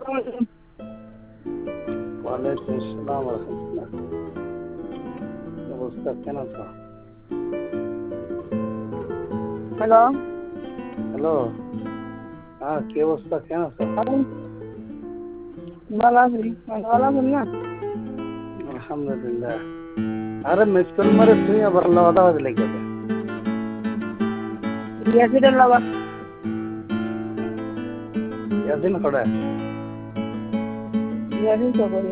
ওয়ালাইকুম আসসালাম ওয়া রাহমাতুল্লাহ। কি অবস্থা, কেন আছো? হ্যালো। হ্যালো। হ্যাঁ, কি অবস্থা, কেন আছো? ভালো আছি। ভালো আছেন না? আলহামদুলিল্লাহ। আরে মিস কল মারে তুই আবার কথা বাজলে কি হবে? ইয়াসিরের লগত ইয়াসিন কড়া ইয়াসিন চৌধুরী।